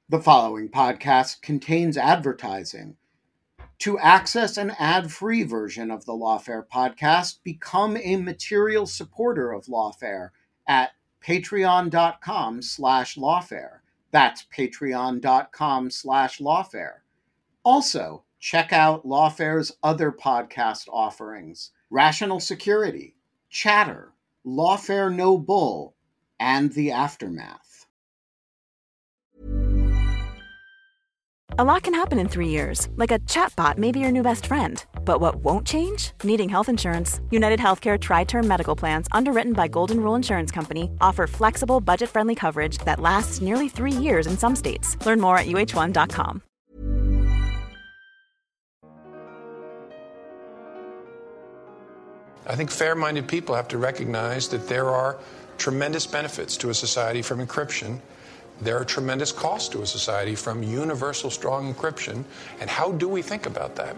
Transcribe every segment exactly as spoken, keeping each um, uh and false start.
The following podcast contains advertising. To access an ad-free version of the Lawfare podcast, become a material supporter of Lawfare at patreon.com slash lawfare. That's patreon.com slash lawfare. Also, check out Lawfare's other podcast offerings: Rational Security, Chatter, Lawfare No Bull, and The Aftermath. A lot can happen in three years, like a chatbot may be your new best friend. But what won't change? Needing health insurance. United Healthcare Tri-Term Medical Plans, underwritten by Golden Rule Insurance Company, offer flexible, budget-friendly coverage that lasts nearly three years in some states. Learn more at U H one dot com. I think fair-minded people have to recognize that there are tremendous benefits to a society from encryption. There are tremendous costs to a society from universal strong encryption. And how do we think about that?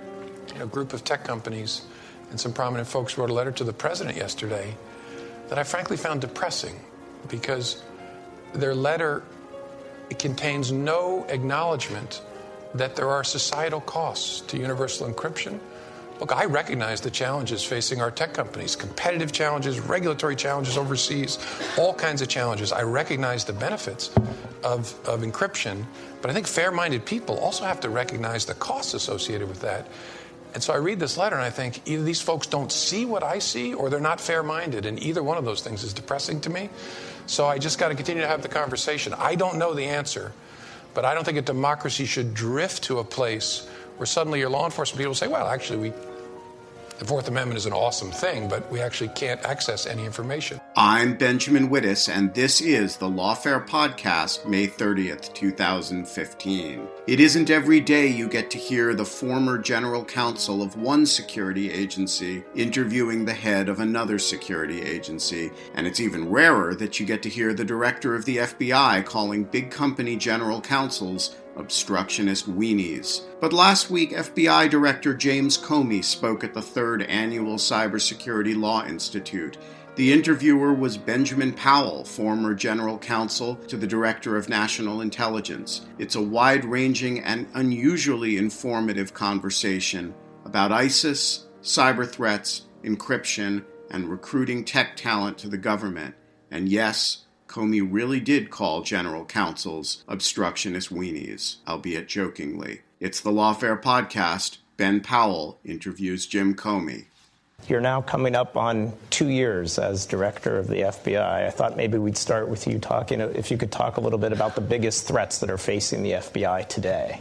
A group of tech companies and some prominent folks wrote a letter to the president yesterday that I frankly found depressing, because their letter contains no acknowledgement that there are societal costs to universal encryption. Look, I recognize the challenges facing our tech companies, competitive challenges, regulatory challenges overseas, all kinds of challenges. I recognize the benefits of, of encryption, but I think fair-minded people also have to recognize the costs associated with that. And so I read this letter and I think either these folks don't see what I see or they're not fair-minded, and either one of those things is depressing to me. So I just got to continue to have the conversation. I don't know the answer, but I don't think a democracy should drift to a place where suddenly your law enforcement people say, well, actually, we the Fourth Amendment is an awesome thing, but we actually can't access any information. I'm Benjamin Wittes, and this is the Lawfare Podcast, May thirtieth, twenty fifteen. It isn't every day you get to hear the former general counsel of one security agency interviewing the head of another security agency, and it's even rarer that you get to hear the director of the F B I calling big company general counsels obstructionist weenies. But last week, F B I Director James Comey spoke at the third annual Cybersecurity Law Institute. The interviewer was Benjamin Powell, former general counsel to the Director of National Intelligence. It's a wide-ranging and unusually informative conversation about ISIS, cyber threats, encryption, and recruiting tech talent to the government. And yes, Comey really did call general counsels obstructionist weenies, albeit jokingly. It's the Lawfare Podcast. Ben Powell interviews Jim Comey. You're now coming up on two years as director of the F B I. I thought maybe we'd start with you talking, if you could talk a little bit about the biggest threats that are facing the F B I today.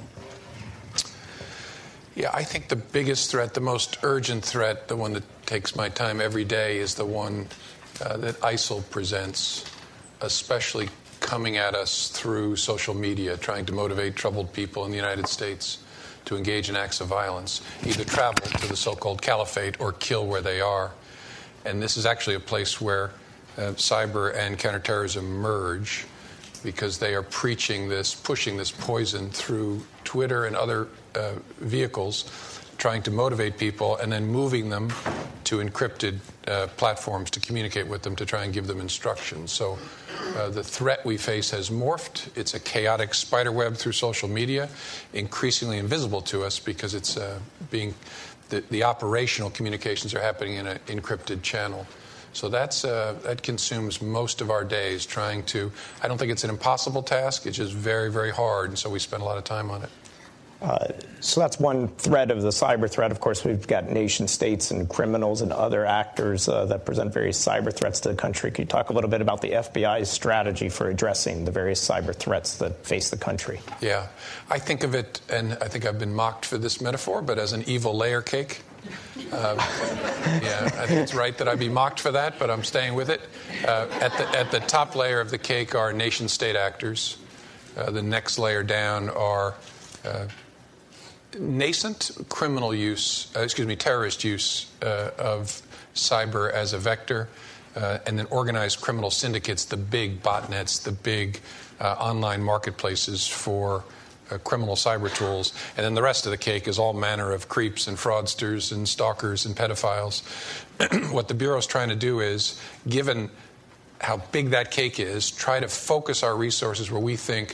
Yeah, I think the biggest threat, the most urgent threat, the one that takes my time every day, is the one uh, that ISIL presents, especially coming at us through social media, trying to motivate troubled people in the United States to engage in acts of violence, either travel to the so-called caliphate or kill where they are. And this is actually a place where uh, cyber and counterterrorism merge, because they are preaching this, pushing this poison through Twitter and other uh, vehicles, trying to motivate people and then moving them to encrypted uh, platforms to communicate with them, to try and give them instructions. So uh, the threat we face has morphed. It's a chaotic spider web through social media, increasingly invisible to us because it's uh, being the, the operational communications are happening in an encrypted channel. So that's uh, that consumes most of our days trying to. I don't think it's an impossible task. It's just very, very hard, and so we spend a lot of time on it. Uh, so that's one threat of the cyber threat. Of course, we've got nation states and criminals and other actors uh, that present various cyber threats to the country. Could you talk a little bit about the F B I's strategy for addressing the various cyber threats that face the country? Yeah, I think of it, and I think I've been mocked for this metaphor, but as an evil layer cake. Uh, yeah, I think it's right that I be mocked for that, but I'm staying with it. Uh, at the at the top layer of the cake are nation-state actors. Uh, the next layer down are uh, nascent criminal use, uh, excuse me, terrorist use uh, of cyber as a vector, uh, and then organized criminal syndicates, the big botnets, the big uh, online marketplaces for Uh, criminal cyber tools. And then the rest of the cake is all manner of creeps and fraudsters and stalkers and pedophiles. What the Bureau is trying to do is, given how big that cake is, try to focus our resources where we think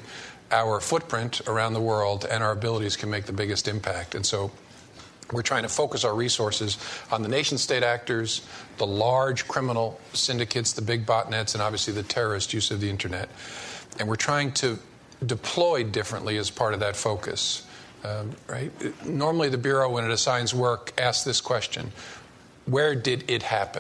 our footprint around the world and our abilities can make the biggest impact. And so we're trying to focus our resources on the nation-state actors, the large criminal syndicates, the big botnets, and obviously the terrorist use of the internet. And we're trying to deploy differently as part of that focus. Um, right? Normally the Bureau, when it assigns work, asks this question: where did it happen?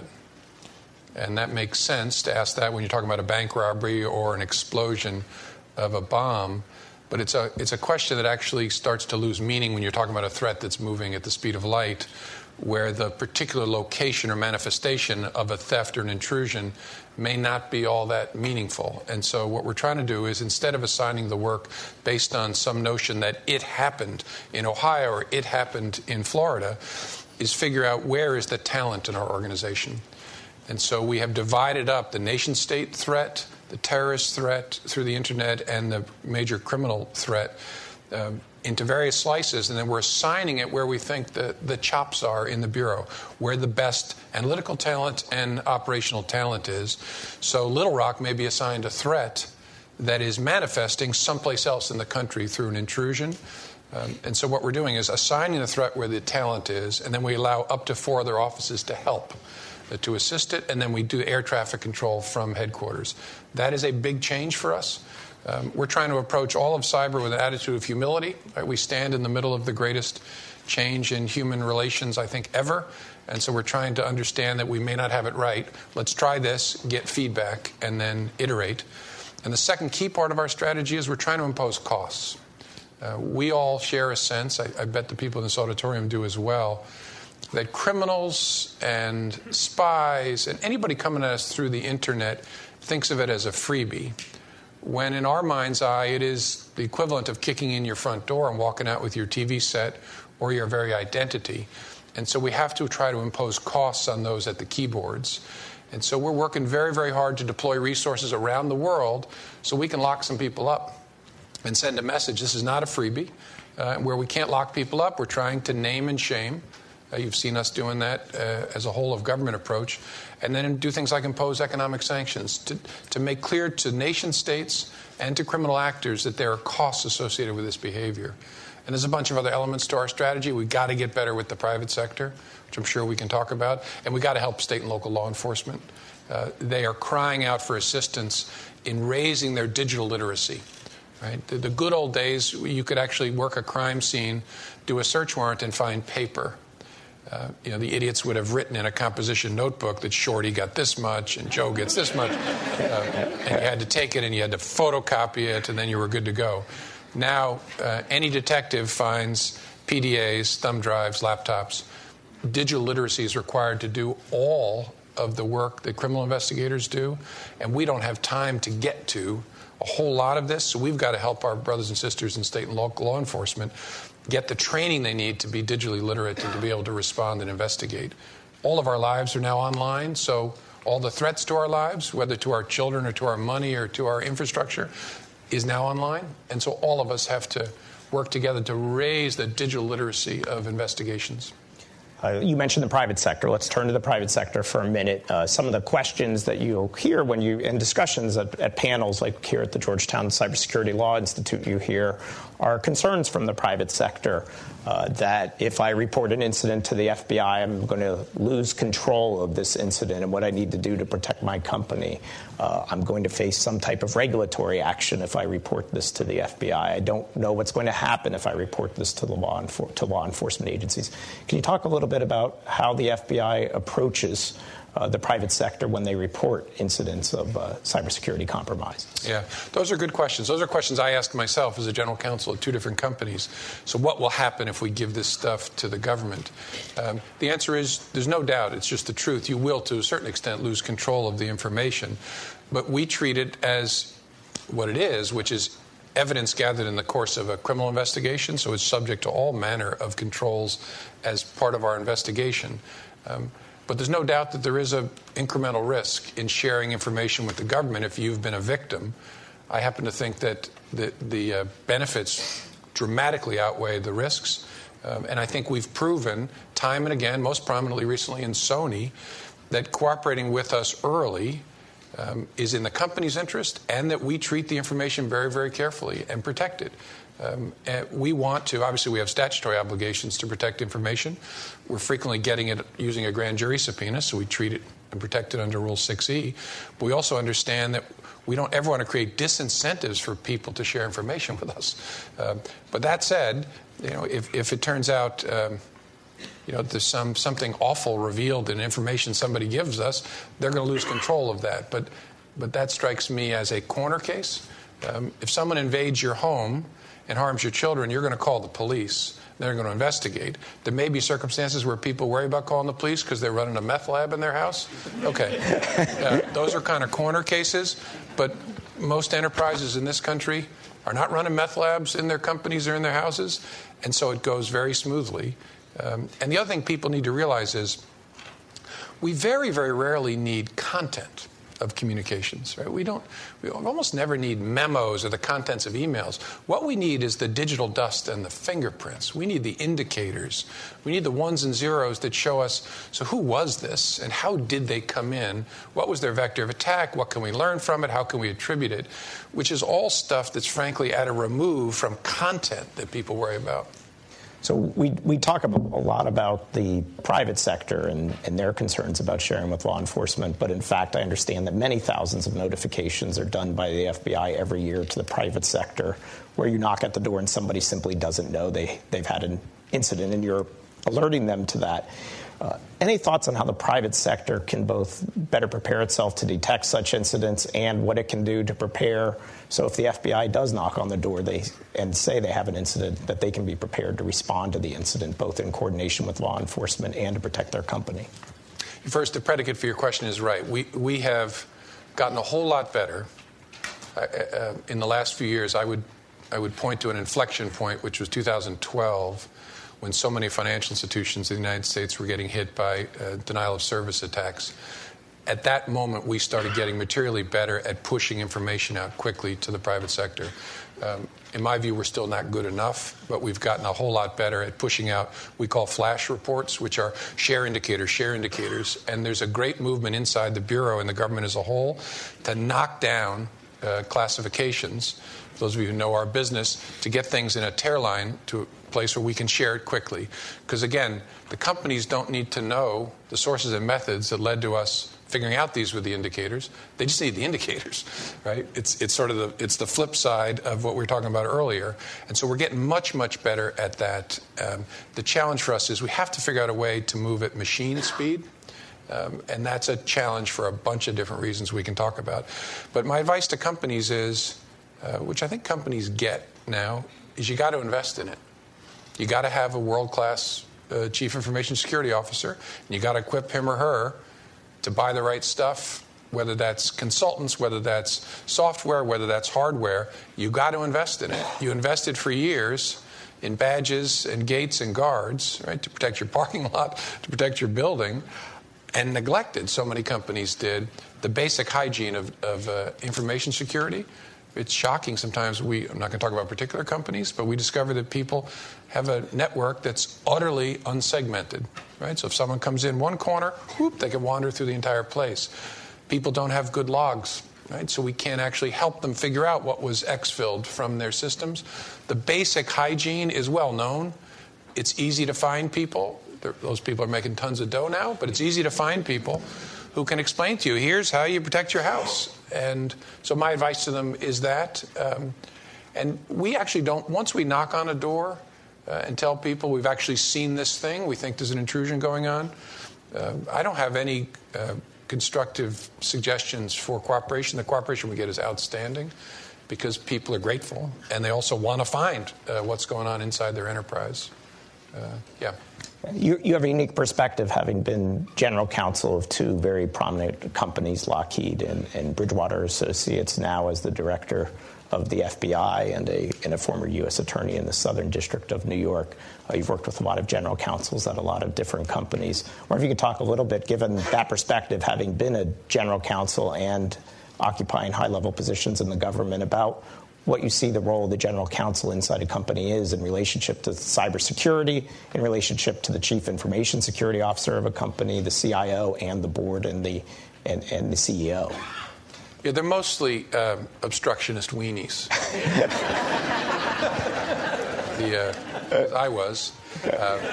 And that makes sense to ask that when you're talking about a bank robbery or an explosion of a bomb. But it's a it's a question that actually starts to lose meaning when you're talking about a threat that's moving at the speed of light, where the particular location or manifestation of a theft or an intrusion may not be all that meaningful. And so what we're trying to do is, instead of assigning the work based on some notion that it happened in Ohio or it happened in Florida, is figure out where is the talent in our organization. And so we have divided up the nation-state threat, the terrorist threat through the internet, and the major criminal threat um, into various slices, and then we're assigning it where we think the, the chops are in the Bureau, where the best analytical talent and operational talent is. So Little Rock may be assigned a threat that is manifesting someplace else in the country through an intrusion. Um, and so what we're doing is assigning the threat where the talent is, and then we allow up to four other offices to help, uh, to assist it, and then we do air traffic control from headquarters. That is a big change for us. Um, we're trying to approach all of cyber with an attitude of humility. Right? We stand in the middle of the greatest change in human relations, I think, ever. And so we're trying to understand that we may not have it right. Let's try this, get feedback, and then iterate. And the second key part of our strategy is we're trying to impose costs. Uh, we all share a sense, I, I bet the people in this auditorium do as well, that criminals and spies and anybody coming at us through the internet thinks of it as a freebie, when in our mind's eye it is the equivalent of kicking in your front door and walking out with your T V set or your very identity. And so we have to try to impose costs on those at the keyboards. And so we're working very, very hard to deploy resources around the world so we can lock some people up and send a message. This is not a freebie. Uh, where we can't lock people up, we're trying to name and shame. Uh, you've seen us doing that uh, as a whole of government approach. And then do things like impose economic sanctions to, to make clear to nation states and to criminal actors that there are costs associated with this behavior. And there's a bunch of other elements to our strategy. We've got to get better with the private sector, which I'm sure we can talk about. And we've got to help state and local law enforcement. Uh, they are crying out for assistance in raising their digital literacy. Right? The, the good old days, you could actually work a crime scene, do a search warrant, and find paper. Uh, you know, the idiots would have written in a composition notebook that Shorty got this much and Joe gets this much. Uh, and you had to take it and you had to photocopy it and then you were good to go. Now, uh, any detective finds P D As, thumb drives, laptops. Digital literacy is required to do all of the work that criminal investigators do, and we don't have time to get to a whole lot of this, so we've got to help our brothers and sisters in state and local law enforcement get the training they need to be digitally literate and to be able to respond and investigate. All of our lives are now online, so all the threats to our lives, whether to our children or to our money or to our infrastructure, is now online. And so all of us have to work together to raise the digital literacy of investigations. Uh, you mentioned the private sector. Let's turn to the private sector for a minute. Uh, some of the questions that you'll hear when you, in discussions at, at panels like here at the Georgetown Cybersecurity Law Institute, you hear are concerns from the private sector uh, that if I report an incident to the F B I, I'm going to lose control of this incident and what I need to do to protect my company. Uh, I'm going to face some type of regulatory action if I report this to the F B I. I don't know what's going to happen if I report this to the law enfor- to law enforcement agencies. Can you talk a little bit about how the F B I approaches uh, the private sector when they report incidents of uh, cybersecurity compromise? Yeah, those are good questions. Those are questions I asked myself as a general counsel at two different companies. So what will happen if we give this stuff to the government? Um, the answer is there's no doubt. It's just the truth. You will, to a certain extent, lose control of the information. But we treat it as what it is, which is evidence gathered in the course of a criminal investigation, so it's subject to all manner of controls as part of our investigation. Um, but there's no doubt that there is an incremental risk in sharing information with the government if you've been a victim. I happen to think that the, the uh, benefits dramatically outweigh the risks. Um, and I think we've proven time and again, most prominently recently in Sony, that cooperating with us early um, is in the company's interest, and that we treat the information very, very carefully and protect it. Um, and we want to, obviously we have statutory obligations to protect information. We're frequently getting it using a grand jury subpoena, so we treat it and protect it under Rule six E. But we also understand that we don't ever want to create disincentives for people to share information with us. Um, but that said, you know, if, if it turns out um, you know, there's some something awful revealed in information somebody gives us, they're going to lose control of that. But but that strikes me as a corner case. Um, if someone invades your home and harms your children, you're going to call the police. They're going to investigate. There may be circumstances where people worry about calling the police because they're running a meth lab in their house. Okay. Uh, those are kind of corner cases. But most enterprises in this country are not running meth labs in their companies or in their houses. And so it goes very smoothly. Um, and the other thing people need to realize is we very, very rarely need content of communications, right? We don't, we almost never need memos or the contents of emails. What we need is the digital dust and the fingerprints. We need the indicators. We need the ones and zeros that show us, so who was this and how did they come in? What was their vector of attack? What can we learn from it? How can we attribute it? Which is all stuff that's frankly at a remove from content that people worry about. So we we talk a lot about the private sector and, and their concerns about sharing with law enforcement, but in fact I understand that many thousands of notifications are done by the F B I every year to the private sector, where you knock at the door and somebody simply doesn't know they, they've had an incident and you're alerting them to that. Uh, any thoughts on how the private sector can both better prepare itself to detect such incidents and what it can do to prepare so if the F B I does knock on the door they and say they have an incident, that they can be prepared to respond to the incident, both in coordination with law enforcement and to protect their company? First, the predicate for your question is right. We, we have gotten a whole lot better. Uh, uh, in the last few years, I would, I would point to an inflection point, which was two thousand twelve, when so many financial institutions in the United States were getting hit by uh, denial of service attacks. At that moment, we started getting materially better at pushing information out quickly to the private sector. Um, in my view, we're still not good enough, but we've gotten a whole lot better at pushing out we call flash reports, which are share indicators, share indicators. And there's a great movement inside the Bureau and the government as a whole to knock down uh, classifications, for those of you who know our business, to get things in a tear line to a place where we can share it quickly. Because again, the companies don't need to know the sources and methods that led to us figuring out these were the indicators. They just need the indicators, right? It's it's sort of the it's the flip side of what we were talking about earlier. And so we're getting much, much better at that. Um, the challenge for us is we have to figure out a way to move at machine speed. Um, and that's a challenge for a bunch of different reasons we can talk about. But my advice to companies is, uh, which I think companies get now, is you got to invest in it. You got to have a world-class uh, chief information security officer, and you got to equip him or her to buy the right stuff, whether that's consultants, whether that's software, whether that's hardware. You got to invest in it. You invested for years in badges and gates and guards, right, to protect your parking lot, to protect your building, and neglected, so many companies did, the basic hygiene of, of uh, information security. It's shocking sometimes. We, I'm not going to talk about particular companies, but we discover that people have a network that's utterly unsegmented, right? So if someone comes in one corner, whoop, they can wander through the entire place. People don't have good logs, right? So we can't actually help them figure out what was exfilled from their systems. The basic hygiene is well known. It's easy to find people. Those people are making tons of dough now, but it's easy to find people who can explain to you, here's how you protect your house. And so my advice to them is that. Um, and we actually don't, once we knock on a door uh, and tell people we've actually seen this thing, we think there's an intrusion going on, uh, I don't have any uh, constructive suggestions for cooperation. The cooperation we get is outstanding because people are grateful and they also want to find uh, what's going on inside their enterprise. Uh, yeah. You, you have a unique perspective, having been general counsel of two very prominent companies, Lockheed and, and Bridgewater Associates, now as the director of the F B I and a, and a former U S attorney in the Southern District of New York. Uh, you've worked with a lot of general counsels at a lot of different companies. I wonder if you could talk a little bit, given that perspective, having been a general counsel and occupying high-level positions in the government, about what you see the role of the general counsel inside a company is in relationship to cybersecurity, in relationship to the chief information security officer of a company, the C I O, and the board and the and, and the C E O. Yeah, they're mostly uh, obstructionist weenies. the, uh, I was. Uh,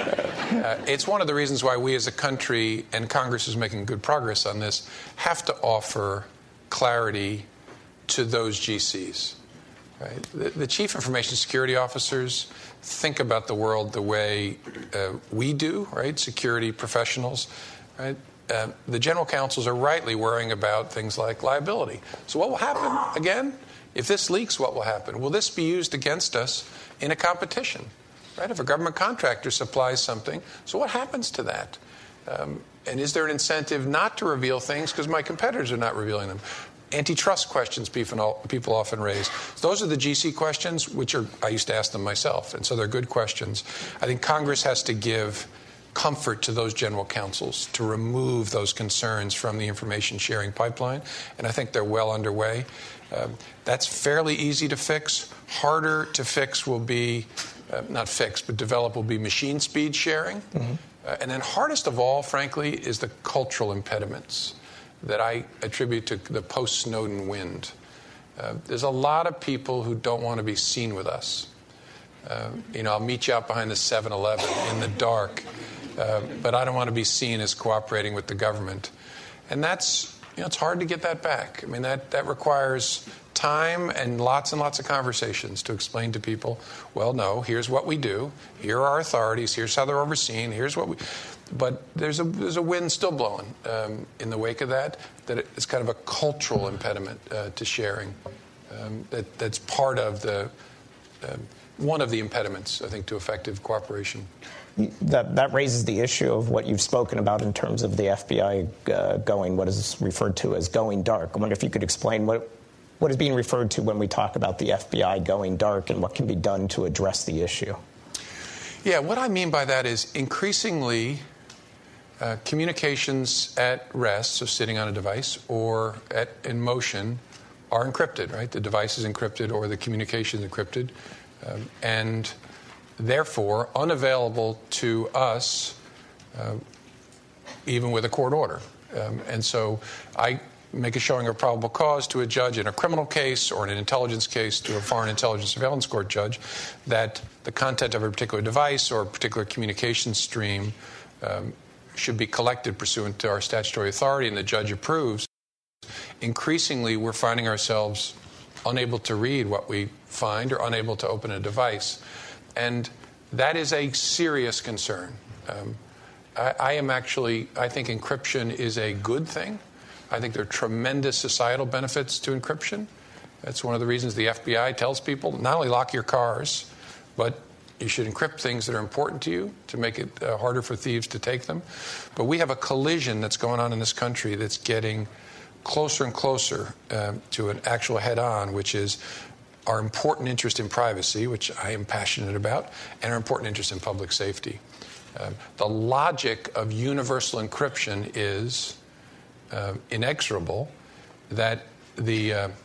uh, it's one of the reasons why we as a country, and Congress is making good progress on this, have to offer clarity to those G Cs. Right? The, the chief information security officers think about the world the way uh, we do, right? Security professionals, right? Uh, the general counsels are rightly worrying about things like liability. So what will happen, again, if this leaks, what will happen? Will this be used against us in a competition? Right? If a government contractor supplies something, so what happens to that? Um, and is there an incentive not to reveal things because my competitors are not revealing them? Antitrust questions people people often raise. So those are the G C questions, which are I used to ask them myself, and so they're good questions. I think Congress has to give comfort to those general counsels to remove those concerns from the information sharing pipeline, and I think they're well underway. Um, that's fairly easy to fix. Harder to fix will be, uh, not fix, but develop will be machine speed sharing. Mm-hmm. Uh, and then hardest of all, frankly, is the cultural impediments that I attribute to the post-Snowden wind. Uh, there's a lot of people who don't want to be seen with us. Uh, you know, I'll meet you out behind the seven eleven in the dark, uh, but I don't want to be seen as cooperating with the government. And that's, you know, it's hard to get that back. I mean, that, that requires time and lots and lots of conversations to explain to people, well, no, here's what we do. Here are our authorities. Here's how they're overseen. Here's what we... But there's a there's a wind still blowing um, in the wake of that, that it's kind of a cultural impediment uh, to sharing. Um, that that's part of the uh, one of the impediments, I think, to effective cooperation. That that raises the issue of what you've spoken about in terms of the F B I uh, going what is referred to as going dark. I wonder if you could explain what what is being referred to when we talk about the F B I going dark and what can be done to address the issue. Yeah, what I mean by that is increasingly. Uh, communications at rest, so sitting on a device, or at, in motion, are encrypted, right? The device is encrypted or the communication is encrypted, um, and therefore unavailable to us, uh, even with a court order. Um, and so I make a showing of probable cause to a judge in a criminal case or in an intelligence case to a foreign intelligence surveillance court judge that the content of a particular device or a particular communication stream um, should be collected pursuant to our statutory authority, and the judge approves. Increasingly, we're finding ourselves unable to read what we find or unable to open a device. And that is a serious concern. Um, I, I am actually, I think encryption is a good thing. I think there are tremendous societal benefits to encryption. That's one of the reasons the F B I tells people not only lock your cars, but you should encrypt things that are important to you to make it uh, harder for thieves to take them. But we have a collision that's going on in this country that's getting closer and closer uh, to an actual head-on, which is our important interest in privacy, which I am passionate about, and our important interest in public safety. Uh, the logic of universal encryption is uh, inexorable, that the uh,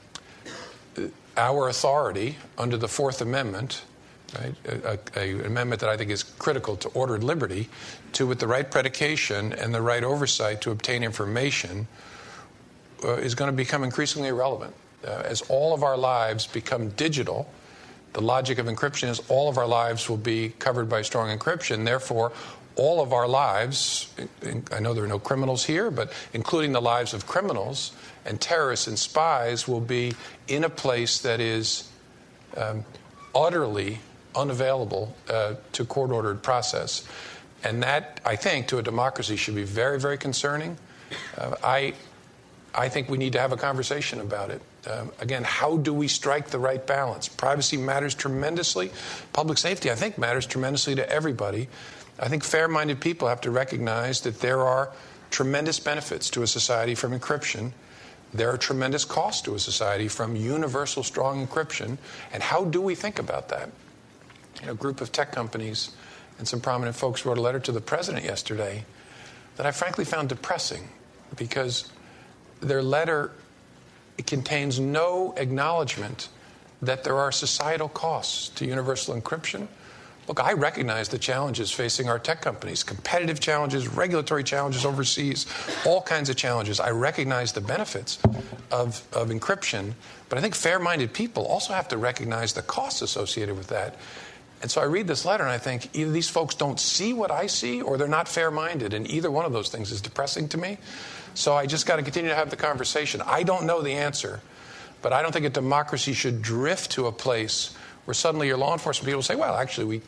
our authority under the Fourth Amendment, right, a, a, an amendment that I think is critical to ordered liberty, to, with the right predication and the right oversight to obtain information, uh, is going to become increasingly irrelevant. Uh, as all of our lives become digital, the logic of encryption is all of our lives will be covered by strong encryption. Therefore, all of our lives, I know there are no criminals here, but including the lives of criminals and terrorists and spies, will be in a place that is um, utterly unavailable uh, to court-ordered process. And that, I think, to a democracy should be very, very concerning. Uh, I, I think we need to have a conversation about it. Um, again, how do we strike the right balance? Privacy matters tremendously. Public safety, I think, matters tremendously to everybody. I think fair-minded people have to recognize that there are tremendous benefits to a society from encryption. There are tremendous costs to a society from universal strong encryption. And how do we think about that? You know, a group of tech companies and some prominent folks wrote a letter to the president yesterday that I frankly found depressing, because their letter it contains no acknowledgement that there are societal costs to universal encryption Look, I recognize the challenges facing our tech companies, competitive challenges, regulatory challenges overseas, all kinds of challenges. I recognize the benefits of, of encryption, but I think fair-minded people also have to recognize the costs associated with that. And so I read this letter and I think either these folks don't see what I see or they're not fair-minded, and either one of those things is depressing to me. So I just got to continue to have the conversation. I don't know the answer, but I don't think a democracy should drift to a place where suddenly your law enforcement people say, well, actually, we,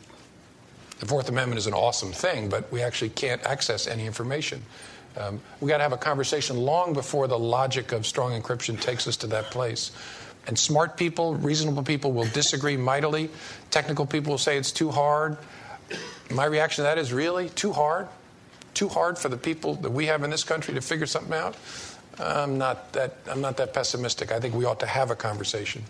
the Fourth Amendment is an awesome thing, but we actually can't access any information. Um, we got to have a conversation long before the logic of strong encryption takes us to that place. And smart people, reasonable people will disagree mightily. Technical people will say it's too hard. My reaction to that is, really? Too hard? Too hard for the people that we have in this country to figure something out? I'm not that, I'm not that pessimistic. I think we ought to have a conversation.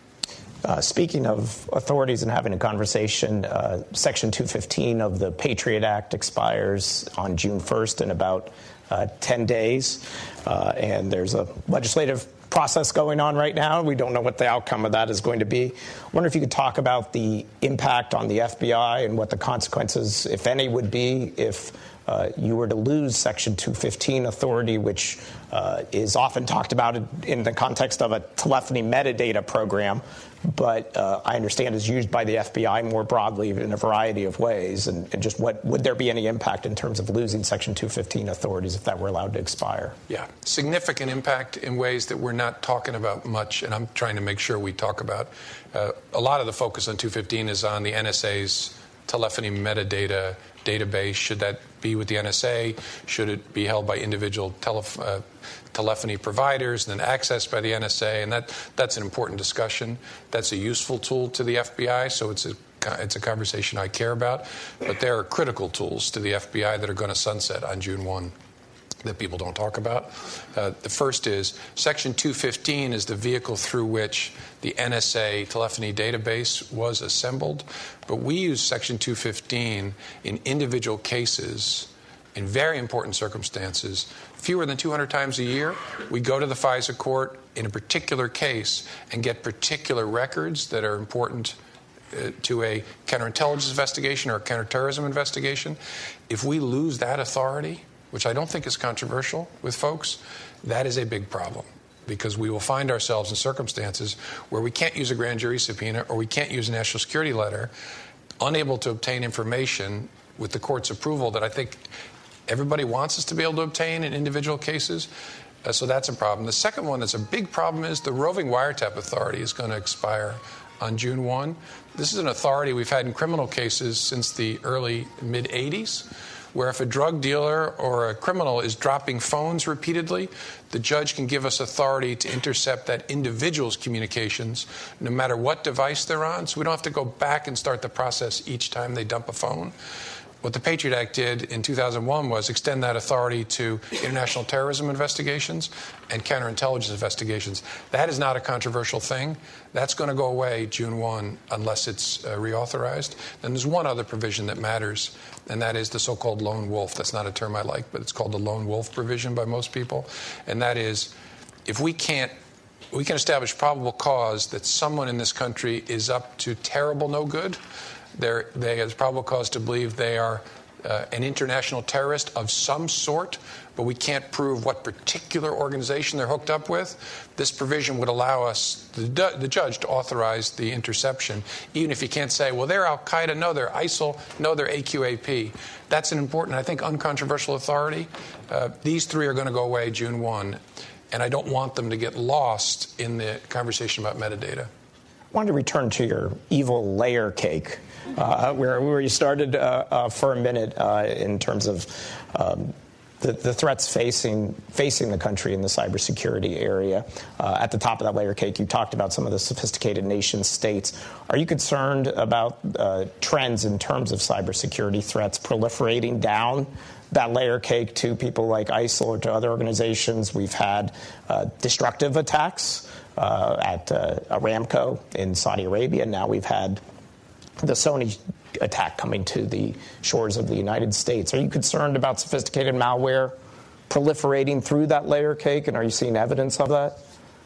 Uh, speaking of authorities and having a conversation, uh, Section two fifteen of the Patriot Act expires on June first in about uh, ten days. Uh, and there's a legislative process going on right now. We don't know what the outcome of that is going to be. I wonder if you could talk about the impact on the F B I and what the consequences, if any, would be if uh, you were to lose Section two fifteen authority, which uh, is often talked about in the context of a telephony metadata program, but uh, I understand is used by the F B I more broadly in a variety of ways. And, and just what would there be any impact in terms of losing Section two fifteen authorities if that were allowed to expire? Yeah, significant impact in ways that we're not talking about much, and I'm trying to make sure we talk about. Uh, a lot of the focus on two fifteen is on the N S A's telephony metadata database. Should that be with the N S A? Should it be held by individual tele, uh, telephony providers and then accessed by the N S A? And that that's an important discussion. That's a useful tool to the F B I, so it's a it's a conversation I care about. But there are critical tools to the F B I that are going to sunset on June first that people don't talk about. Uh, the first is Section two fifteen is the vehicle through which the N S A telephony database was assembled. But we use Section two fifteen in individual cases in very important circumstances. Fewer than two hundred times a year, we go to the FISA court in a particular case and get particular records that are important uh, to a counterintelligence investigation or a counterterrorism investigation. If we lose that authority, which I don't think is controversial with folks, that is a big problem, because we will find ourselves in circumstances where we can't use a grand jury subpoena or we can't use a national security letter, unable to obtain information with the court's approval that I think everybody wants us to be able to obtain in individual cases. Uh, so that's a problem. The second one that's a big problem is the roving wiretap authority is going to expire on June first. This is an authority we've had in criminal cases since the early mid-eighties. Where if a drug dealer or a criminal is dropping phones repeatedly, the judge can give us authority to intercept that individual's communications, no matter what device they're on, so we don't have to go back and start the process each time they dump a phone. What the Patriot Act did in two thousand one was extend that authority to international terrorism investigations and counterintelligence investigations. That is not a controversial thing. That's going to go away June first unless it's uh, reauthorized. Then there's one other provision that matters, and that is the so-called lone wolf. That's not a term I like, but it's called the lone wolf provision by most people. And that is, if we can't, we can establish probable cause that someone in this country is up to terrible no good, There, they have probable cause to believe they are uh, an international terrorist of some sort, but we can't prove what particular organization they're hooked up with. This provision would allow us, the, the judge, to authorize the interception, even if you can't say, well, they're Al-Qaeda, no, they're ISIL, no, they're A Q A P. That's an important, I think, uncontroversial authority. Uh, these three are going to go away June first, and I don't want them to get lost in the conversation about metadata. I wanted to return to your evil layer cake, uh, where, where you started uh, uh, for a minute uh, in terms of um, the, the threats facing facing the country in the cybersecurity area. Uh, at the top of that layer cake, you talked about some of the sophisticated nation states. Are you concerned about uh, trends in terms of cybersecurity threats proliferating down that layer cake to people like ISIL or to other organizations? We've had uh, destructive attacks Uh, at uh, Aramco in Saudi Arabia. Now we've had the Sony attack coming to the shores of the United States. Are you concerned about sophisticated malware proliferating through that layer cake, and are you seeing evidence of that?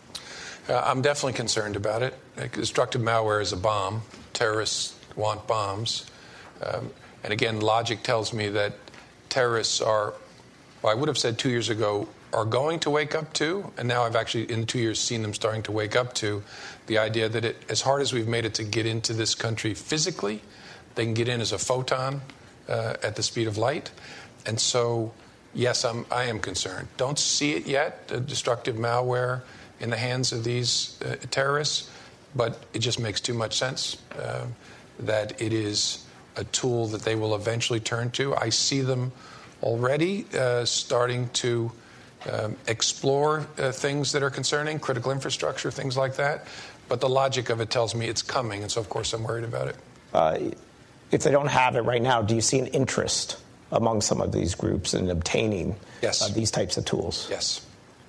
Uh, I'm definitely concerned about it. Destructive malware is a bomb. Terrorists want bombs. Um, and again, logic tells me that terrorists are, well, I would have said two years ago, are going to wake up to, and now I've actually in two years seen them starting to wake up to the idea that it, as hard as we've made it to get into this country physically, they can get in as a photon uh, at the speed of light. And so, yes, I'm, I am concerned. Don't see it yet, uh, destructive malware in the hands of these uh, terrorists, but it just makes too much sense uh, that it is a tool that they will eventually turn to. I see them already uh, starting to um, explore uh, things that are concerning, critical infrastructure, things like that. But the logic of it tells me it's coming, and so, of course, I'm worried about it. Uh, if they don't have it right now, do you see an interest among some of these groups in obtaining yes. uh, these types of tools? Yes.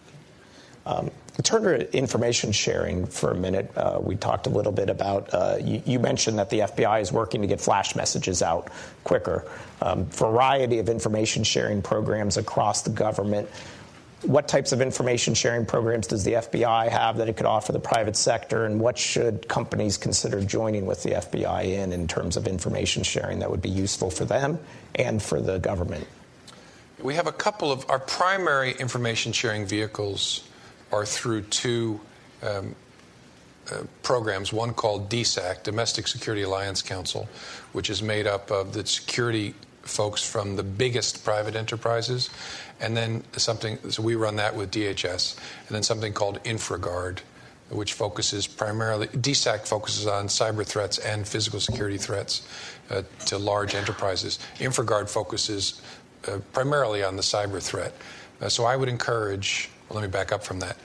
Um, turn to information sharing for a minute. Uh, we talked a little bit about, uh, you, you mentioned that the F B I is working to get flash messages out quicker. Um, variety of information sharing programs across the government. What types of information sharing programs does the F B I have that it could offer the private sector, and what should companies consider joining with the F B I in in terms of information sharing that would be useful for them and for the government? We have a couple of, our primary information sharing vehicles are through two um, uh, programs, one called D SAC, Domestic Security Alliance Council, which is made up of the security folks from the biggest private enterprises, and then something, so we run that with D H S, and then something called InfraGard, which focuses primarily, D SAC focuses on cyber threats and physical security threats uh, to large enterprises. InfraGard focuses uh, primarily on the cyber threat. Uh, so I would encourage, well, let me back up from that.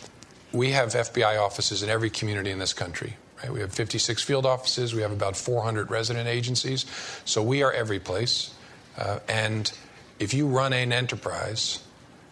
We have F B I offices in every community in this country. Right? We have fifty-six field offices. We have about four hundred resident agencies. So we are every place. Uh, and if you run an enterprise,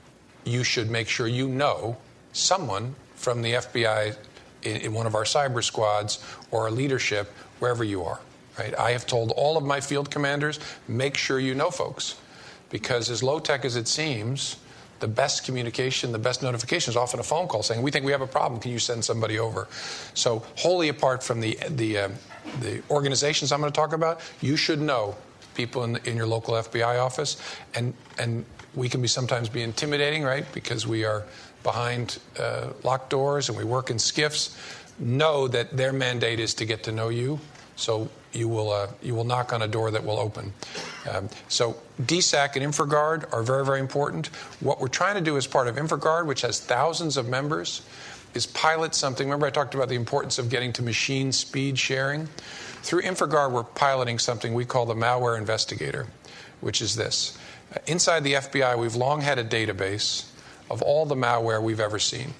you should make sure you know someone from the F B I in, in one of our cyber squads or our leadership, wherever you are. Right? I have told all of my field commanders, make sure you know folks. Because as low-tech as it seems, the best communication, the best notification is often a phone call saying, we think we have a problem, can you send somebody over? So wholly apart from the the, uh, the organizations I'm going to talk about, you should know people in, the, in your local F B I office. And, and we can be sometimes be intimidating, right, because we are behind uh, locked doors and we work in skiffs. Know that their mandate is to get to know you. So you will uh, you will knock on a door that will open. Um, so D SAC and InfraGard are very, very important. What we're trying to do as part of InfraGard, which has thousands of members, is pilot something. Remember I talked about the importance of getting to machine speed sharing? Through InfraGard, we're piloting something we call the Malware Investigator, which is this. Uh, inside the F B I, we've long had a database of all the malware we've ever seen.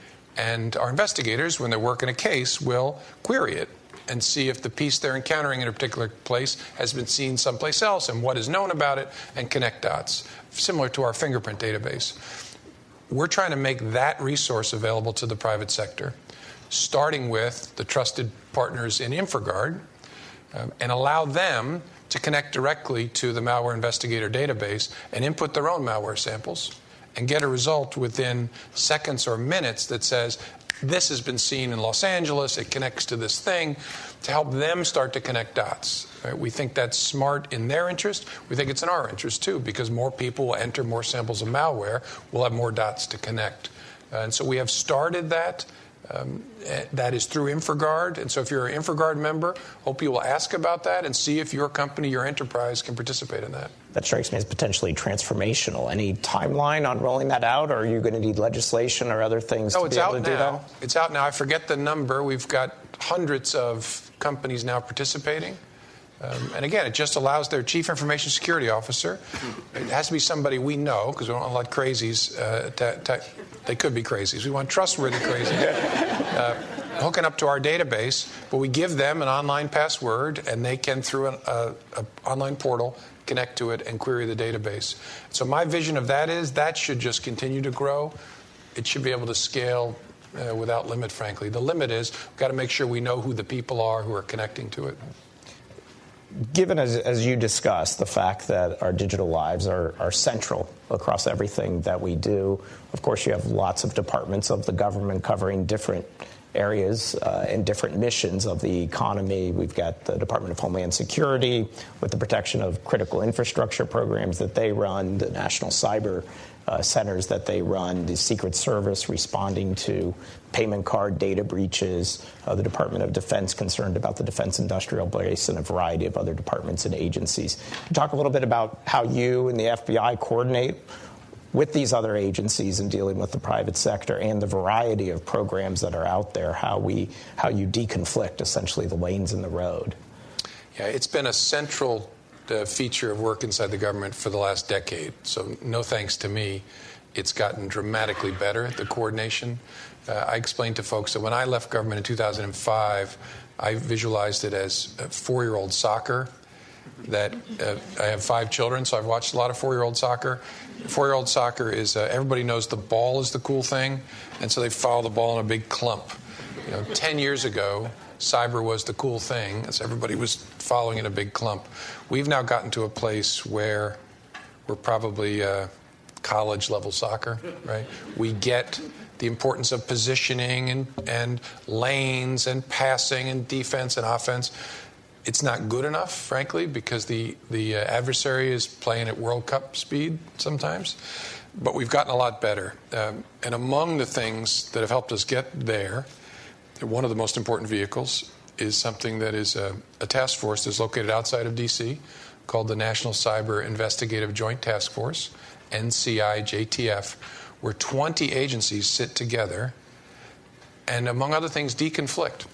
And our investigators, when they're working a case, will query it and see if the piece they're encountering in a particular place has been seen someplace else and what is known about it, and connect dots, similar to our fingerprint database. We're trying to make that resource available to the private sector, starting with the trusted partners in InfraGard, um, and allow them to connect directly to the Malware Investigator database and input their own malware samples and get a result within seconds or minutes that says, this has been seen in Los Angeles, it connects to this thing, to help them start to connect dots. Right? We think that's smart in their interest. We think it's in our interest, too, because more people will enter more samples of malware, we'll have more dots to connect. Uh, and so we have started that. Um, that is through InfraGard. And so if you're an InfraGard member, hope you will ask about that and see if your company, your enterprise can participate in that. That strikes me as potentially transformational. Any timeline on rolling that out, or are you going to need legislation or other things no, to be able to now. do that? It's out now. I forget the number. We've got hundreds of companies now participating. Um, and again, it just allows their chief information security officer. It has to be somebody we know, because we don't want to let crazies. Uh, ta- ta- they could be crazies. We want trustworthy crazies uh, hooking up to our database. But we give them an online password, and they can, through an a, a online portal, connect to it and query the database. So my vision of that is that should just continue to grow. It should be able to scale uh, without limit, frankly. The limit is we've got to make sure we know who the people are who are connecting to it. Given, as, as you discussed, the fact that our digital lives are, are central across everything that we do, of course, you have lots of departments of the government covering different areas uh, and different missions of the economy. We've got the Department of Homeland Security with the protection of critical infrastructure programs that they run, the National Cyber uh, Centers that they run, the Secret Service responding to payment card data breaches, uh, the Department of Defense concerned about the defense industrial base, and a variety of other departments and agencies. Can you talk a little bit about how you and the F B I coordinate with these other agencies in dealing with the private sector and the variety of programs that are out there, how we, how you deconflict essentially the lanes in the road? Yeah, it's been a central uh, feature of work inside the government for the last decade. So no thanks to me, it's gotten dramatically better at the coordination. Uh, I explained to folks that when I left government in two thousand five, I visualized it as a four-year-old soccer. That uh, I have five children, so I've watched a lot of four-year-old soccer. Four-year-old soccer is uh, everybody knows the ball is the cool thing, and so they follow the ball in a big clump. You know, ten years ago, cyber was the cool thing, so everybody was following in a big clump. We've now gotten to a place where we're probably uh, college-level soccer, right? We get the importance of positioning and, and lanes and passing and defense and offense. It's not good enough, frankly, because the, the uh, adversary is playing at World Cup speed sometimes. But we've gotten a lot better. Um, and among the things that have helped us get there, one of the most important vehicles is something that is a, a task force that's located outside of D C called the National Cyber Investigative Joint Task Force, N C I J T F, where twenty agencies sit together and, among other things, deconflict.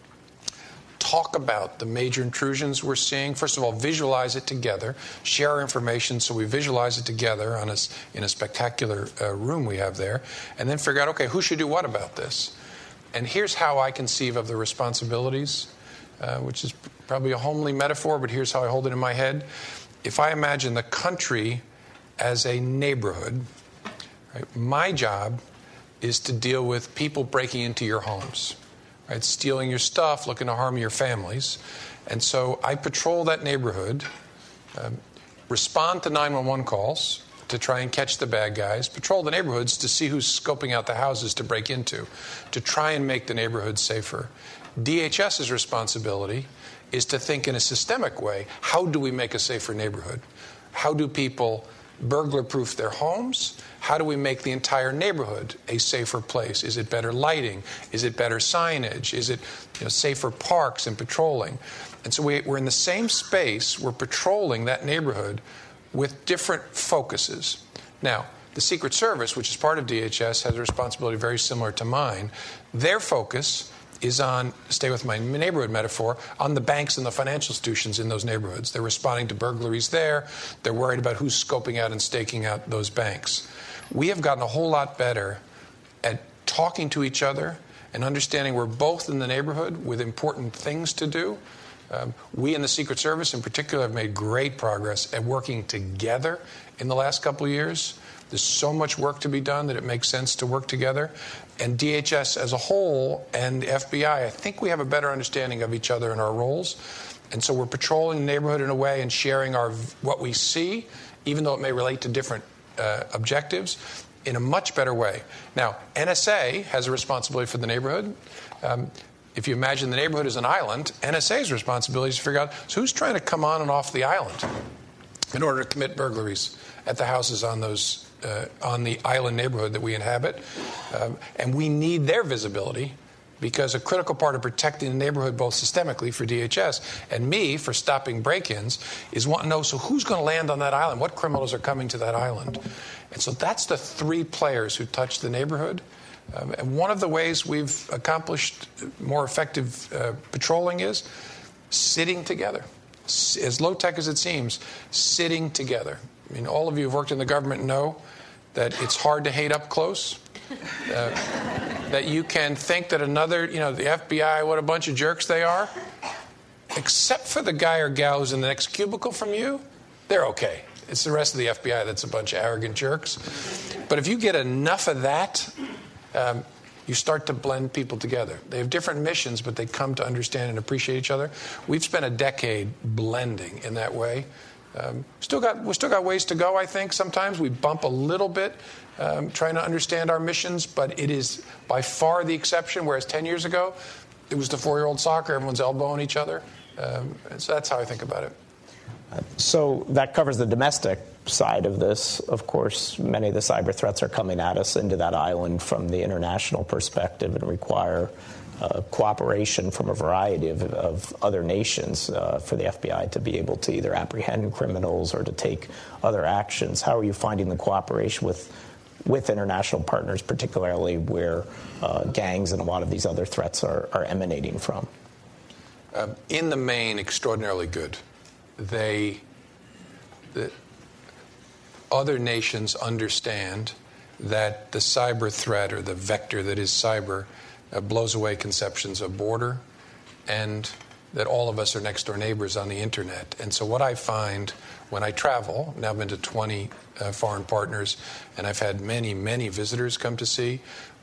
Talk about the major intrusions we're seeing. First of all, visualize it together. Share our information so we visualize it together on a, in a spectacular uh, room we have there. And then figure out, okay, who should do what about this? And here's how I conceive of the responsibilities, uh, which is probably a homely metaphor, but here's how I hold it in my head. If I imagine the country as a neighborhood, right, my job is to deal with people breaking into your homes. Right, stealing your stuff, looking to harm your families. And so I patrol that neighborhood, um, respond to nine one one calls to try and catch the bad guys, patrol the neighborhoods to see who's scoping out the houses to break into, to try and make the neighborhood safer. DHS's responsibility is to think in a systemic way, how do we make a safer neighborhood? How do people burglar-proof their homes? How do we make the entire neighborhood a safer place? Is it better lighting? Is it better signage? Is it, you know, safer parks and patrolling? And so we, we're in the same space. We're patrolling that neighborhood with different focuses. Now, the Secret Service, which is part of D H S, has a responsibility very similar to mine. Their focus is on, stay with my neighborhood metaphor, on the banks and the financial institutions in those neighborhoods. They're responding to burglaries there. They're worried about who's scoping out and staking out those banks. We have gotten a whole lot better at talking to each other and understanding we're both in the neighborhood with important things to do. Um, we in the Secret Service in particular have made great progress at working together in the last couple of years. There's so much work to be done that it makes sense to work together. And D H S as a whole and the F B I, I think we have a better understanding of each other and our roles. And so we're patrolling the neighborhood in a way and sharing our what we see, even though it may relate to different uh, objectives, in a much better way. Now, N S A has a responsibility for the neighborhood. Um, if you imagine the neighborhood as an island, N S A's responsibility is to figure out, so who's trying to come on and off the island in order to commit burglaries at the houses on those uh, on the island neighborhood that we inhabit. Um, and we need their visibility because a critical part of protecting the neighborhood both systemically for D H S and me for stopping break-ins is want to know, so who's going to land on that island? What criminals are coming to that island? And so that's the three players who touch the neighborhood. Um, and one of the ways we've accomplished more effective uh, patrolling is sitting together. As low-tech as it seems, sitting together. I mean, all of you who've worked in the government know that it's hard to hate up close. Uh, that you can think that another, you know, the F B I, what a bunch of jerks they are. Except for the guy or gal who's in the next cubicle from you, they're okay. It's the rest of the F B I that's a bunch of arrogant jerks. But if you get enough of that, um, you start to blend people together. They have different missions, but they come to understand and appreciate each other. We've spent a decade blending in that way. Um, still got, we still got ways to go, I think. Sometimes we bump a little bit um, trying to understand our missions, but it is by far the exception, whereas ten years ago, it was the four-year-old soccer. Everyone's elbowing each other. Um, and so that's how I think about it. So that covers the domestic side of this. Of course, many of the cyber threats are coming at us into that island from the international perspective and require uh, cooperation from a variety of, of other nations uh, for the F B I to be able to either apprehend criminals or to take other actions. How are you finding the cooperation with with international partners, particularly where uh, gangs and a lot of these other threats are, are emanating from? Uh, in the main, extraordinarily good. They, the other nations understand that the cyber threat or the vector that is cyber uh, blows away conceptions of border, and that all of us are next door neighbors on the internet. And so what I find when I travel, now I've been to twenty uh, foreign partners, and I've had many, many visitors come to see,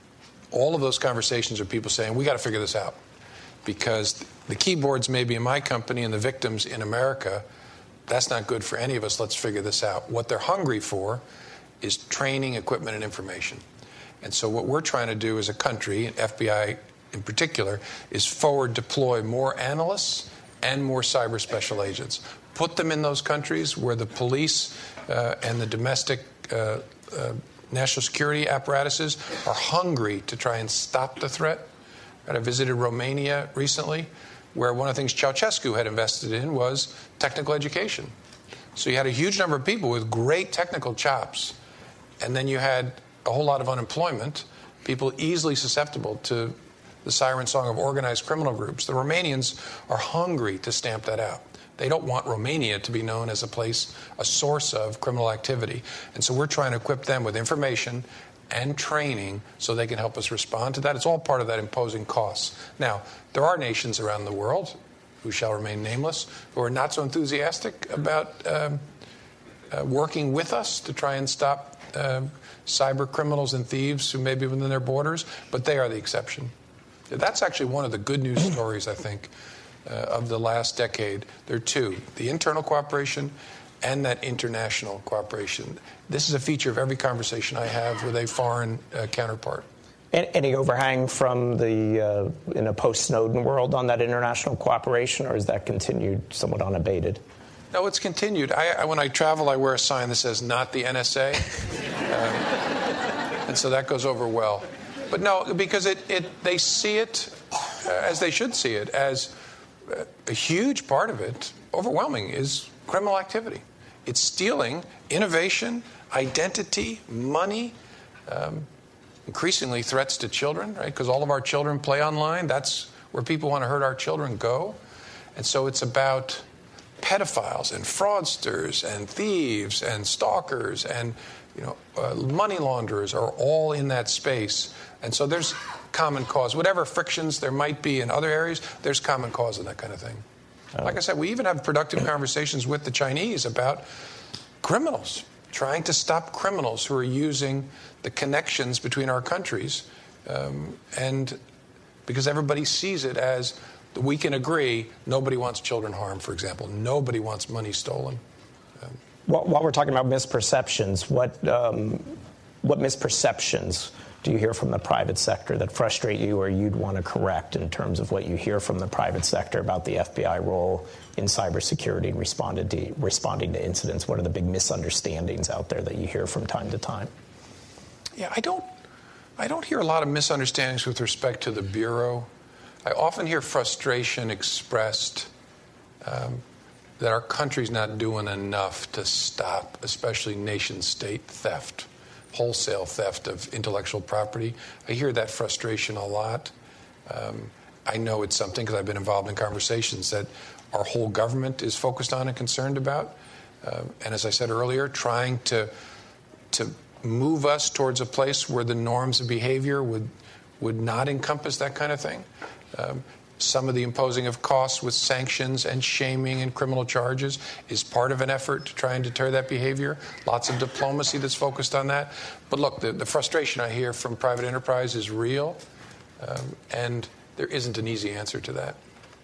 all of those conversations are people saying, we got to figure this out. Because the keyboards may be in my company and the victims in America, that's not good for any of us. Let's figure this out. What they're hungry for is training, equipment, and information. And so what we're trying to do as a country, and F B I in particular, is forward deploy more analysts and more cyber special agents. Put them in those countries where the police uh, and the domestic uh, uh, national security apparatuses are hungry to try and stop the threat. I visited Romania recently, where one of the things Ceausescu had invested in was technical education. So you had a huge number of people with great technical chops, and then you had a whole lot of unemployment, people easily susceptible to the siren song of organized criminal groups. The Romanians are hungry to stamp that out. They don't want Romania to be known as a place, a source of criminal activity. And so we're trying to equip them with information and training so they can help us respond to that. It's all part of that imposing costs. Now, there are nations around the world, who shall remain nameless, who are not so enthusiastic about um, uh, working with us to try and stop uh, cyber criminals and thieves who may be within their borders, but they are the exception. That's actually one of the good news stories, I think, uh, of the last decade. There are two, the internal cooperation and that international cooperation. This is a feature of every conversation I have with a foreign uh, counterpart. Any overhang from the, uh, in a post-Snowden world on that international cooperation, or is that continued somewhat unabated? No, it's continued. I, I, when I travel, I wear a sign that says, not the N S A. um, and so that goes over well. But no, because it, it they see it, uh, as they should see it, as uh, a huge part of it, overwhelming, is criminal activity. It's stealing innovation, identity, money, um, increasingly threats to children, right? Because all of our children play online. That's where people want to hurt our children go. And so it's about pedophiles and fraudsters and thieves and stalkers and, you know, uh, money launderers are all in that space. And so there's common cause. Whatever frictions there might be in other areas, there's common cause in that kind of thing. Like I said, we even have productive conversations with the Chinese about criminals, trying to stop criminals who are using the connections between our countries. Um, and because everybody sees it as, we can agree, nobody wants children harmed, for example. Nobody wants money stolen. Um, while, while we're talking about misperceptions, what um, what misperceptions do you hear from the private sector that frustrate you or you'd want to correct in terms of what you hear from the private sector about the F B I role in cybersecurity and responded to, responding to incidents? What are the big misunderstandings out there that you hear from time to time? Yeah, I don't, I don't hear a lot of misunderstandings with respect to the Bureau. I often hear frustration expressed um, that our country's not doing enough to stop, especially nation-state theft, wholesale theft of intellectual property. I hear that frustration a lot. Um, I know it's something, because I've been involved in conversations, that our whole government is focused on and concerned about. Uh, and as I said earlier, trying to to move us towards a place where the norms of behavior would would not encompass that kind of thing. Um, some of the imposing of costs with sanctions and shaming and criminal charges is part of an effort to try and deter that behavior. Lots of diplomacy that's focused on that. But look, the, the frustration I hear from private enterprise is real, um, and there isn't an easy answer to that.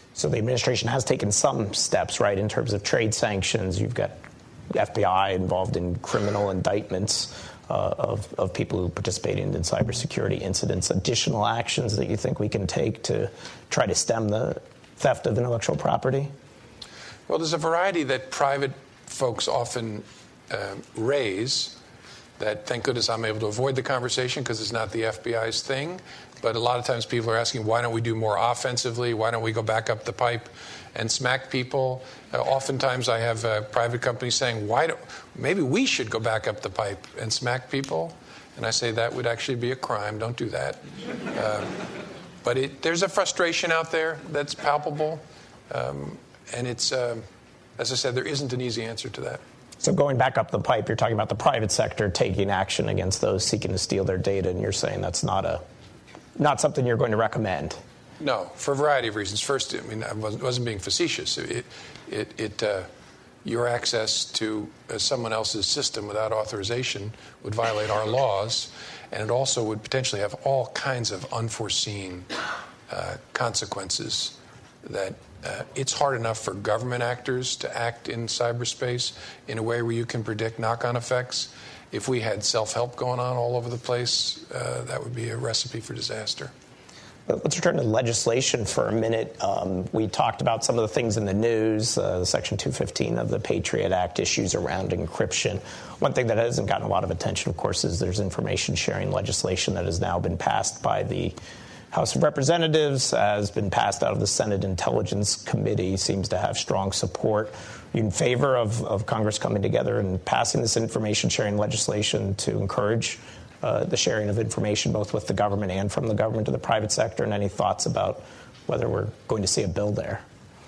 So the administration has taken some steps, right, in terms of trade sanctions. You've got F B I involved in criminal indictments uh, of, of people who participated in cybersecurity incidents. Additional actions that you think we can take to try to stem the theft of intellectual property? Well, there's a variety that private folks often uh, raise that, thank goodness, I'm able to avoid the conversation because it's not the F B I's thing. But a lot of times people are asking, why don't we do more offensively? Why don't we go back up the pipe and smack people? Uh, oftentimes I have uh, private companies saying, why don't, maybe we should go back up the pipe and smack people. And I say that would actually be a crime. Don't do that. Uh, but it, there's a frustration out there that's palpable. Um, and it's, uh, as I said, there isn't an easy answer to that. So going back up the pipe, you're talking about the private sector taking action against those seeking to steal their data, and you're saying that's not a not something you're going to recommend. No, for a variety of reasons. First, I mean, I wasn't being facetious. It, it, it uh, your access to uh, someone else's system without authorization would violate our laws, and it also would potentially have all kinds of unforeseen uh, consequences that uh, it's hard enough for government actors to act in cyberspace in a way where you can predict knock-on effects. If we had self-help going on all over the place, uh, that would be a recipe for disaster. Let's return to legislation for a minute. Um, we talked about some of the things in the news, uh, Section two fifteen of the Patriot Act, issues around encryption. One thing that hasn't gotten a lot of attention, of course, is there's information sharing legislation that has now been passed by the House of Representatives, has been passed out of the Senate Intelligence Committee, seems to have strong support. Are you in favor of, of Congress coming together and passing this information sharing legislation to encourage uh, the sharing of information both with the government and from the government to the private sector? And any thoughts about whether we're going to see a bill there?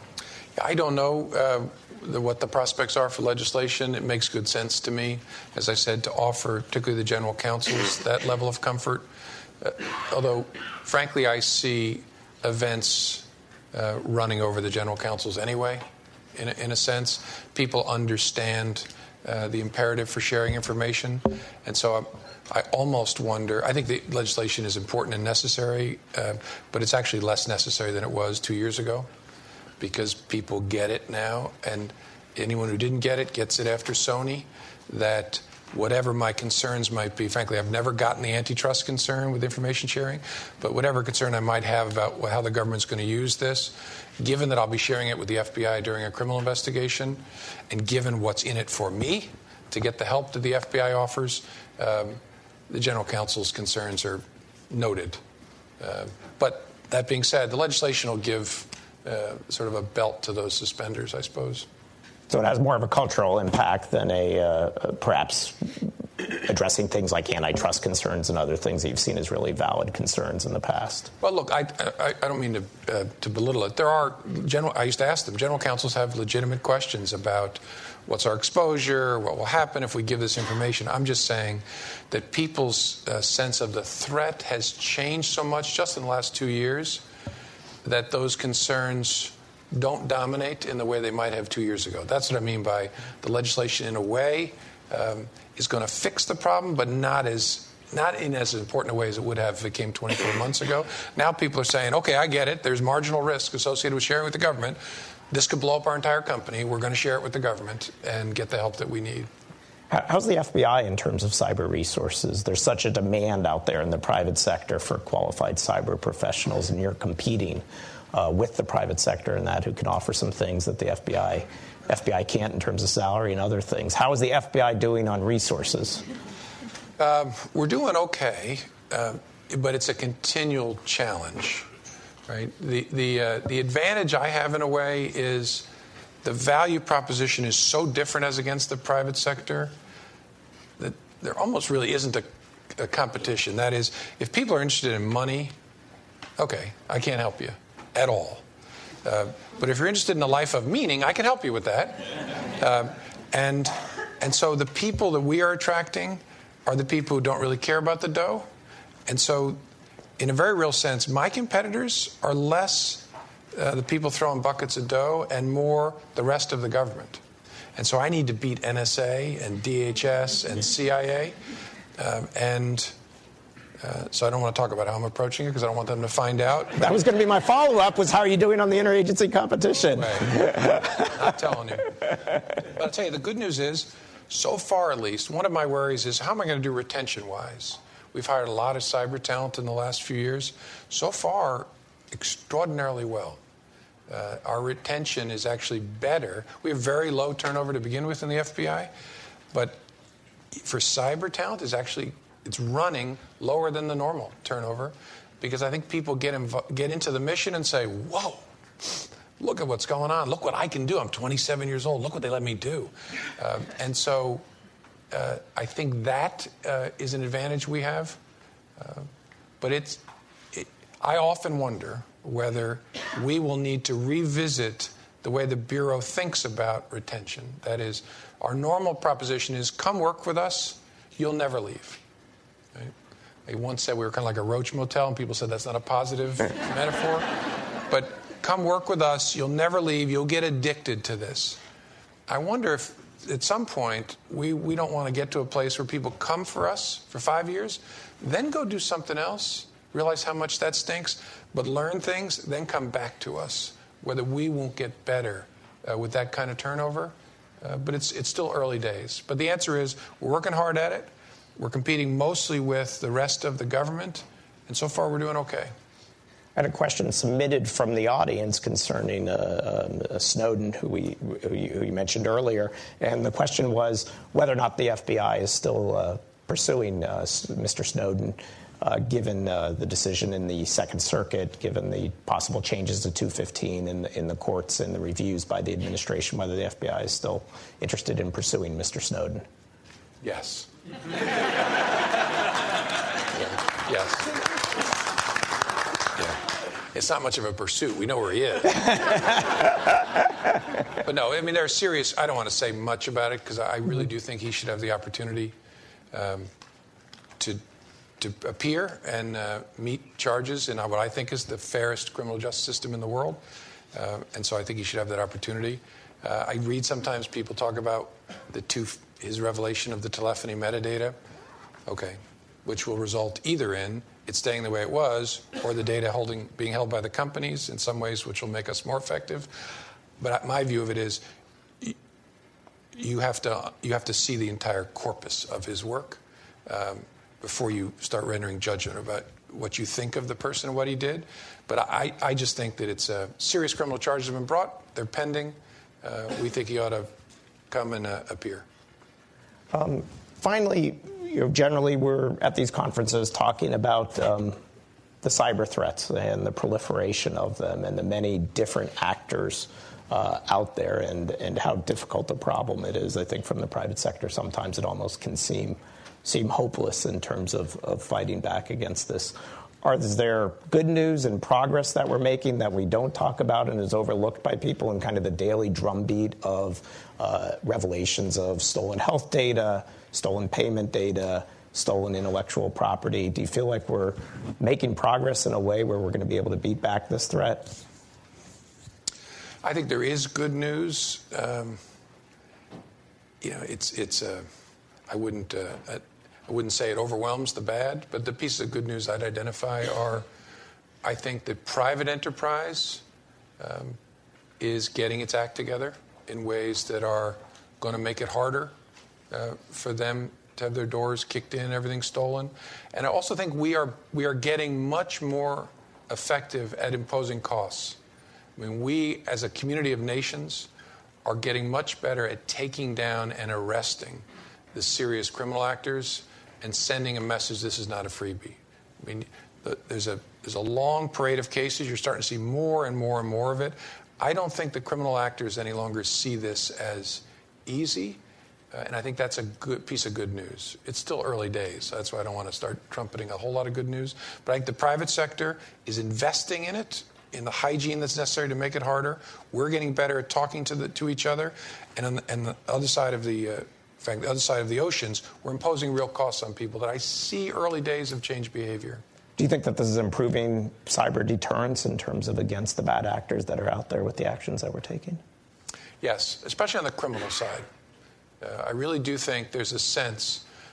I don't know uh, the, what the prospects are for legislation. It makes good sense to me, as I said, to offer particularly the general counsels that level of comfort. Uh, although, frankly, I see events uh, running over the general counsels anyway, in a, in a sense. People understand uh, the imperative for sharing information. And so I'm, I almost wonder, I think the legislation is important and necessary, uh, but it's actually less necessary than it was two years ago because people get it now. And anyone who didn't get it gets it after Sony, that whatever my concerns might be, frankly, I've never gotten the antitrust concern with information sharing, but whatever concern I might have about how the government's going to use this, given that I'll be sharing it with the F B I during a criminal investigation, and given what's in it for me to get the help that the F B I offers, um, the general counsel's concerns are noted. Uh, but that being said, the legislation will give uh, sort of a belt to those suspenders, I suppose. So it has more of a cultural impact than a uh, perhaps addressing things like antitrust concerns and other things that you've seen as really valid concerns in the past. Well, look, I I, I don't mean to uh, to belittle it. There are general. I used to ask them. General counsels have legitimate questions about what's our exposure, what will happen if we give this information. I'm just saying that people's uh, sense of the threat has changed so much just in the last two years that those concerns don't dominate in the way they might have two years ago. That's what I mean by the legislation, in a way, um, is going to fix the problem, but not as not in as important a way as it would have if it came twenty-four months ago. Now people are saying, okay, I get it. There's marginal risk associated with sharing with the government. This could blow up our entire company. We're going to share it with the government and get the help that we need. How's the F B I in terms of cyber resources? There's such a demand out there in the private sector for qualified cyber professionals, and you're competing Uh, with the private sector and that who can offer some things that the F B I F B I can't in terms of salary and other things. How is the F B I doing on resources? Uh, we're doing okay, uh, but it's a continual challenge, right? The the uh, the advantage I have in a way is the value proposition is so different as against the private sector that there almost really isn't a, a competition. That is, if people are interested in money, okay, I can't help you at all. Uh, but if you're interested in a life of meaning, I can help you with that. Uh, and and so the people that we are attracting are the people who don't really care about the dough. And so in a very real sense, my competitors are less uh, the people throwing buckets of dough and more the rest of the government. And so I need to beat N S A and D H S and C I A. Uh, and Uh, so I don't want to talk about how I'm approaching it because I don't want them to find out. That was going to be my follow-up, was how are you doing on the interagency competition? Right. Not telling you. But I'll tell you, the good news is, so far at least, one of my worries is how am I going to do retention-wise? We've hired a lot of cyber talent in the last few years. So far, extraordinarily well. Uh, our retention is actually better. We have very low turnover to begin with in the F B I, but for cyber talent is actually it's running lower than the normal turnover, because I think people get inv- get into the mission and say, "Whoa, look at what's going on! Look what I can do! I'm twenty-seven years old. Look what they let me do!" Um, and so, uh, I think that uh, is an advantage we have. Uh, but it's, it, I often wonder whether we will need to revisit the way the Bureau thinks about retention. That is, our normal proposition is, come work with us, you'll never leave. Right? They once said we were kind of like a roach motel, and people said that's not a positive metaphor. But come work with us, you'll never leave, you'll get addicted to this. I wonder if at some point we, we don't want to get to a place where people come for us for five years, then go do something else, realize how much that stinks, but learn things, then come back to us, whether we won't get better uh, with that kind of turnover. Uh, but it's it's still early days. But the answer is we're working hard at it. We're competing mostly with the rest of the government, and so far we're doing okay. I had a question submitted from the audience concerning uh, um, Snowden, who, we, who, you, who you mentioned earlier, and the question was whether or not the F B I is still uh, pursuing uh, Mister Snowden, uh, given uh, the decision in the Second Circuit, given the possible changes to two fifteen in the, in the courts and the reviews by the administration, whether the F B I is still interested in pursuing Mister Snowden. Yes. yeah. Yes. Yeah. It's not much of a pursuit. We know where he is. But no, I mean, there are serious, I don't want to say much about it because I really do think he should have the opportunity um, to to appear and uh, meet charges in what I think is the fairest criminal justice system in the world. Uh, and so I think he should have that opportunity. Uh, I read sometimes people talk about the two, his revelation of the telephony metadata. Okay. Which will result either in it staying the way it was or the data holding being held by the companies in some ways, which will make us more effective. But my view of it is you have to you have to see the entire corpus of his work um, before you start rendering judgment about what you think of the person and what he did. But I, I just think that it's a serious criminal charges have been brought. They're pending. Uh, we think he ought to come and uh, appear. Um, finally, you know, generally we're at these conferences talking about um, the cyber threats and the proliferation of them and the many different actors uh, out there and, and how difficult a problem it is. I think from the private sector, sometimes it almost can seem seem hopeless in terms of, of fighting back against this. Are is there good news and progress that we're making that we don't talk about and is overlooked by people in kind of the daily drumbeat of uh, revelations of stolen health data, stolen payment data, stolen intellectual property? Do you feel like we're making progress in a way where we're going to be able to beat back this threat? I think there is good news. Um, you know, it's it's. Uh, I wouldn't. Uh, I wouldn't say it overwhelms the bad, but the pieces of good news I'd identify are, I think that private enterprise um, is getting its act together in ways that are going to make it harder uh, for them to have their doors kicked in, everything stolen. And I also think we are we are getting much more effective at imposing costs. I mean, we as a community of nations are getting much better at taking down and arresting the serious criminal actors and sending a message, this is not a freebie. I mean, the, there's a there's a long parade of cases. You're starting to see more and more and more of it. I don't think the criminal actors any longer see this as easy, uh, and I think that's a good piece of good news. It's still early days, so that's why I don't want to start trumpeting a whole lot of good news. But I think the private sector is investing in it, in the hygiene that's necessary to make it harder. We're getting better at talking to the, to each other, and on the, and the other side of the uh, In fact, the other side of the oceans, we're imposing real costs on people that I see early days of changed behavior. Do you think that this is improving cyber deterrence in terms of against the bad actors that are out there with the actions that we're taking? Yes, especially on the criminal side. Uh, I really do think there's a sense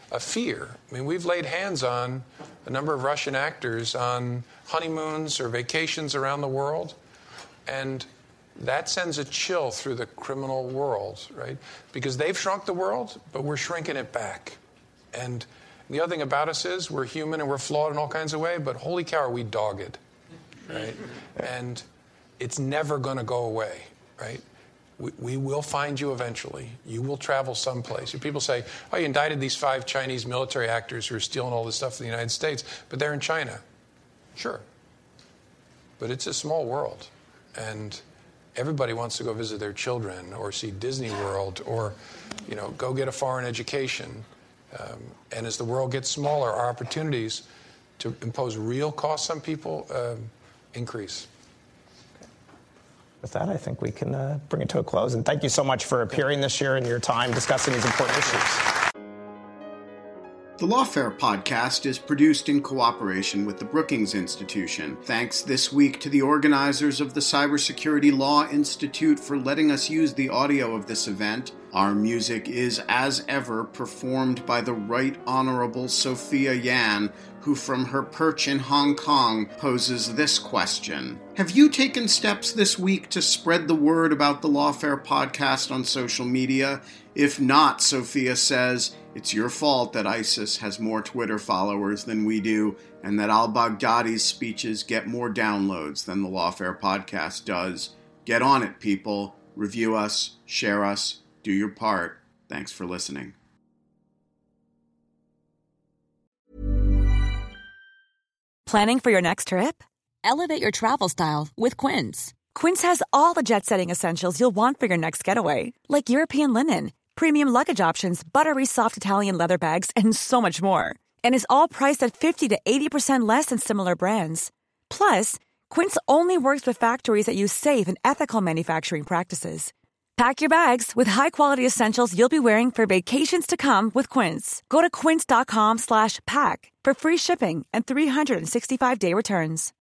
a fear. I mean, we've laid hands on a number of Russian actors on honeymoons or vacations around the world, and that sends a chill through the criminal world, right? Because they've shrunk the world, but we're shrinking it back. And the other thing about us is we're human and we're flawed in all kinds of ways, but holy cow, are we dogged, right? And it's never going to go away, right? We, we will find you eventually. You will travel someplace. People say, oh, you indicted these five Chinese military actors who are stealing all this stuff from the United States, but they're in China. Sure. But it's a small world. And everybody wants to go visit their children or see Disney World or, you know, go get a foreign education. Um, and as the world gets smaller, our opportunities to impose real costs on people um, increase. With that, I think we can uh, bring it to a close. And thank you so much for appearing this year and your time discussing these important issues. The Lawfare podcast is produced in cooperation with the Brookings Institution. Thanks this week to the organizers of the Cybersecurity Law Institute for letting us use the audio of this event. Our music is, as ever, performed by the Right Honorable Sophia Yan, who from her perch in Hong Kong poses this question. Have you taken steps this week to spread the word about the Lawfare podcast on social media? If not, Sophia says, it's your fault that ISIS has more Twitter followers than we do, and that al-Baghdadi's speeches get more downloads than the Lawfare podcast does. Get on it, people. Review us, share us, do your part. Thanks for listening. Planning for your next trip? Elevate your travel style with Quince. Quince has all the jet-setting essentials you'll want for your next getaway, like European linen, premium luggage options, buttery soft Italian leather bags, and so much more. And is all priced at fifty to eighty percent less than similar brands. Plus, Quince only works with factories that use safe and ethical manufacturing practices. Pack your bags with high-quality essentials you'll be wearing for vacations to come with Quince. Go to quince.com slash pack for free shipping and three sixty-five day returns.